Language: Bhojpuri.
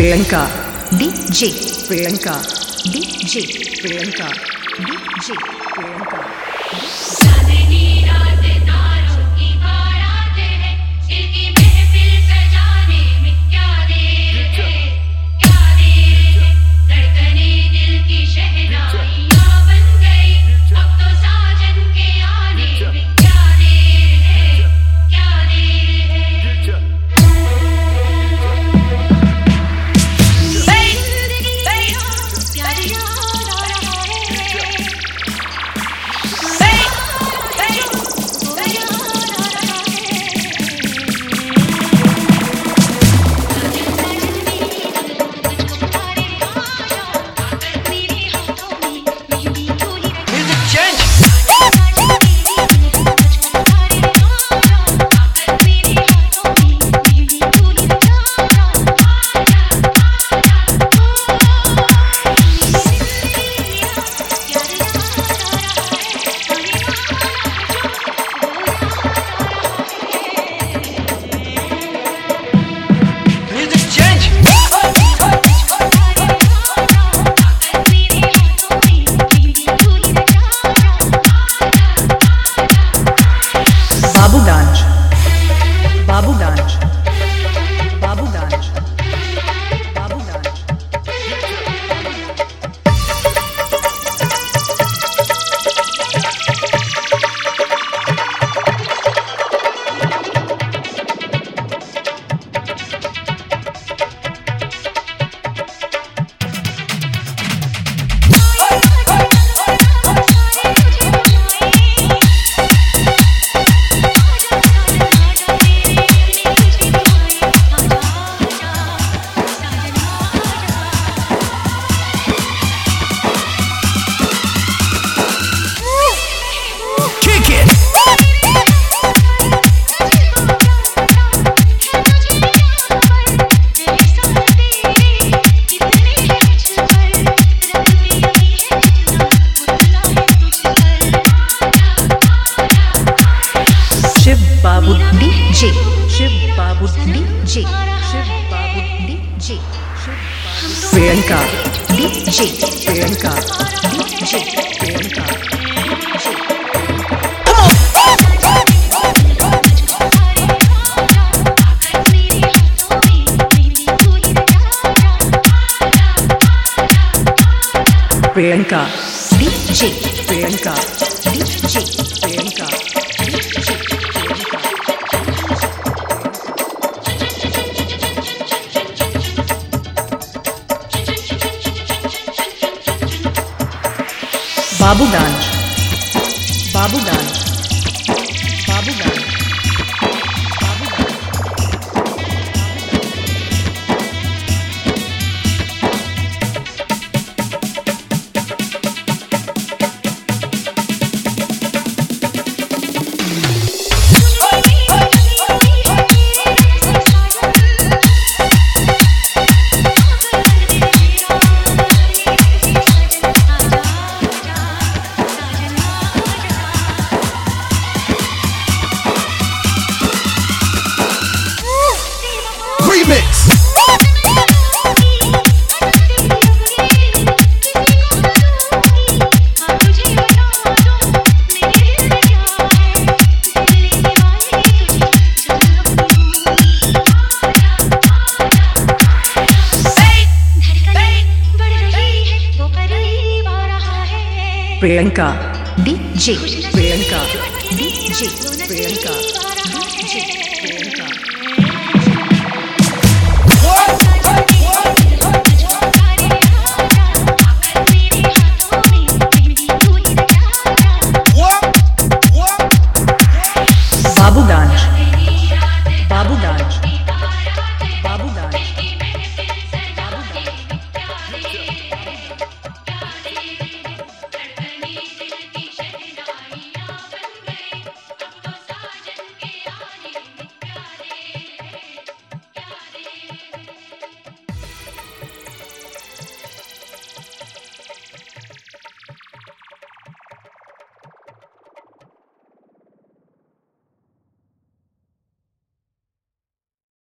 Priyanka DJ Priyanka DJ Priyanka DJ Priyanka चांदनी रात तारों की बारात है, दिल की महफिल सजाने में क्या देर है, क्या देर है। धड़कने दिल की शहनाइयां बन गई, अब तो साजन के आने में क्या देर है, क्या देर है। बाबू dance Babu dance Babu dance Babu dance बाबू DJ Shiv Babu DJ Shiv Babu DJ Priyanka DJ Priyanka DJ Priyanka Priyanka DJ Priyanka DJ Priyanka Babu dance Babu dance Babu dance Remix. Priyanka DJ Priyanka DJ Priyanka